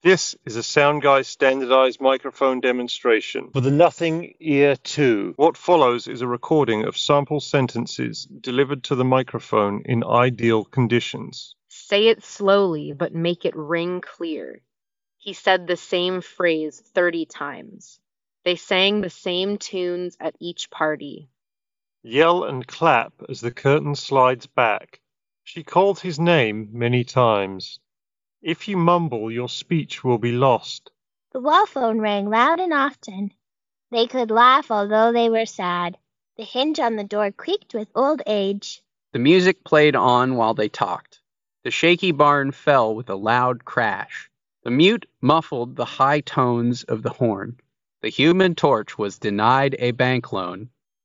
This is a Sound Guy standardized microphone demonstration for the Nothing Ear 2. What follows is a recording of sample sentences delivered to the microphone in ideal conditions. Say it slowly, but make it ring clear. He said the same phrase 30 times. They sang the same tunes at each party. Yell and clap as the curtain slides back. She called his name many times. If you mumble, your speech will be lost. The wall phone rang loud and often. They could laugh although they were sad. The hinge on the door creaked with old age. The music played on while they talked. The shaky barn fell with a loud crash. The mute muffled the high tones of the horn. The Human Torch was denied a bank loan.